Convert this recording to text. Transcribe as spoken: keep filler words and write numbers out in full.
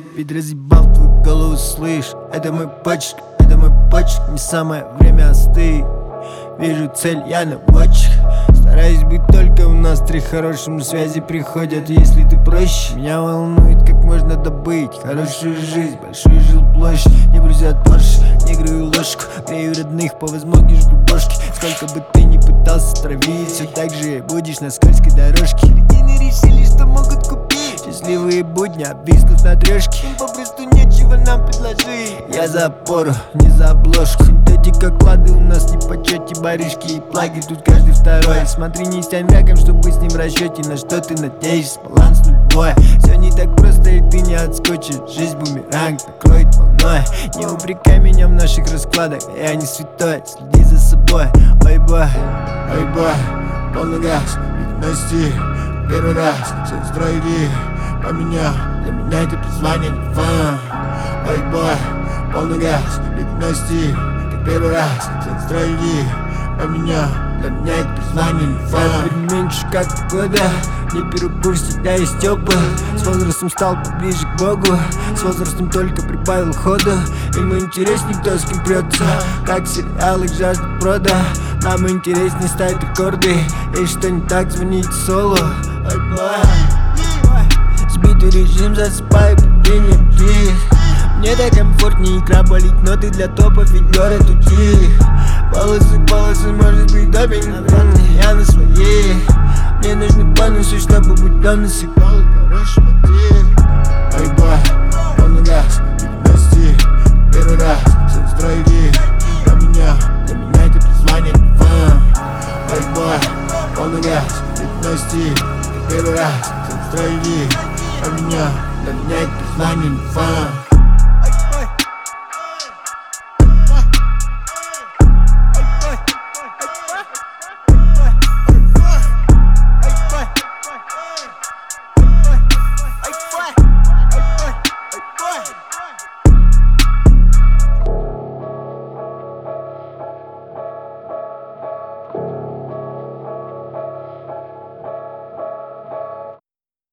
Ведь разъебал твою голову, слышь. Это мой почерк, это мой почерк. Не самое время остыть. Вижу цель, я наводчик. Стараюсь быть только у нас три хорошим связи приходят. Если ты проще, меня волнует, как можно добыть хорошую жизнь, большую жилплощадь. Не брюзят Порше, не граю ложку, грею родных, по возможности жгу бошки. Сколько бы ты ни пытался травить, все так же будешь на скользкой дорожке. Кретины решили, что могут купить счастливые будни, обвиснув на трешке. Им попросту нечего нам предложить. Я за опору, не за обложку. Синтетика, клады у нас не в почете. Барышки и плаги, тут каждый второй. Смотри, не стань раком, чтобы с ним в расчете. На что ты надеешься, баланс нулевой. Все не так просто, и ты не отскочишь. Жизнь бумеранг накроет волной. Не упрекай меня в наших раскладах, я не святой, следи за собой. Ой бой, ой бой, полный газ, видности. Первый раз все строили, поменял. Для меня это призвание не фан. Ой бой, полный газ, видности. Как первый раз все строили, поменял. Для меня это признание не фан. Меньше как года, не беру курс, всегда есть теплый. С возрастом стал поближе к Богу, с возрастом только прибавил хода. Ему интересней, кто с кем прется, как сериалы жажда прода. Нам интереснее ставить рекорды, и что не так, звоните соло. Ой, бой, сбитый режим, засыпаю падение плит. Мне так комфортнее, игра болит, но ты для топа фигер эту тих. Волосы, волосы, может быть допинг, я на своей. Мне нужны бонусы, чтобы быть доносом. Хороший мотив. Ой, бой, полный газ, видности. Первый раз все строили, поменял. Для меня это призвание не фан. Ой, бой, полный газ, видности. Первый раз все строили, поменял. Для меня это призвание не фан.